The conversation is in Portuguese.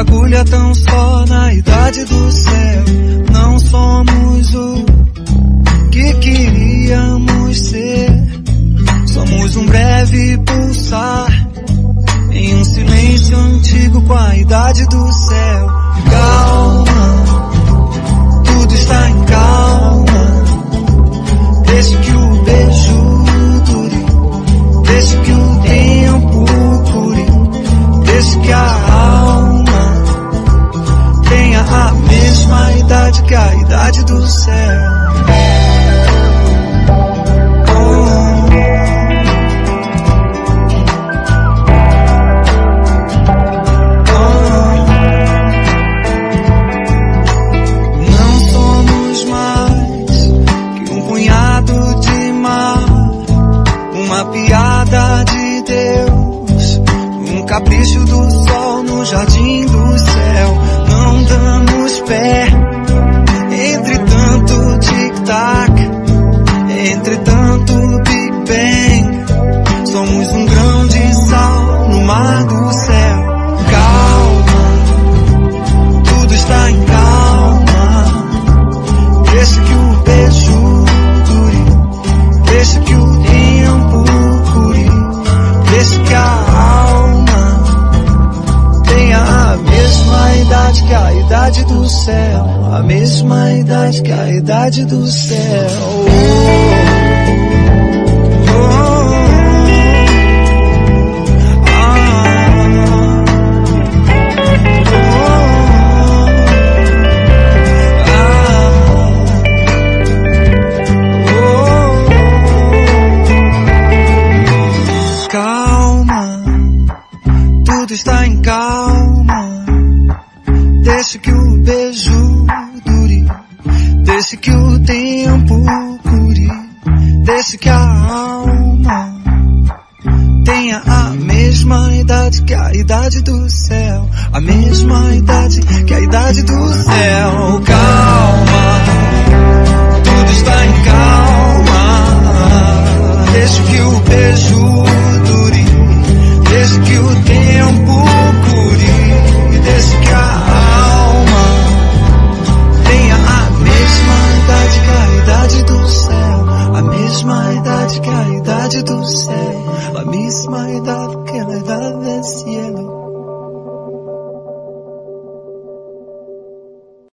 agulha tão só na idade do céu. Não somos o que queríamos ser. Somos um breve pulsar em um silêncio antigo com a idade do céu. Calma, tudo está em calma. Deixe que o beijo dure, deixe que o tempo cure, deixe que a alma tenha a mesma idade que a idade do céu. Piada de Deus, um capricho do sol no jardim do céu. Não damos pé entre tanto tic-tac, entre tanto Big Bang. Somos um grão de sal no mar do céu. Calma, tudo está em calma. Deixa que o beijo dure, deixa que o tempo cure, deixa que a alma tenha a mesma idade que a idade do céu, a mesma idade que a idade do céu. Está em calma, deixe que o beijo dure, deixe que o tempo cure, deixe que a alma tenha a mesma idade que a idade do céu, a mesma idade que a idade do céu. Calma, tudo está em calma, deixe que o beijo dure, deixe que o tempo cure, deixe que a alma tenha a mesma idade que a idade do céu, a mesma idade que a idade do céu, a mesma idade que a idade do céu.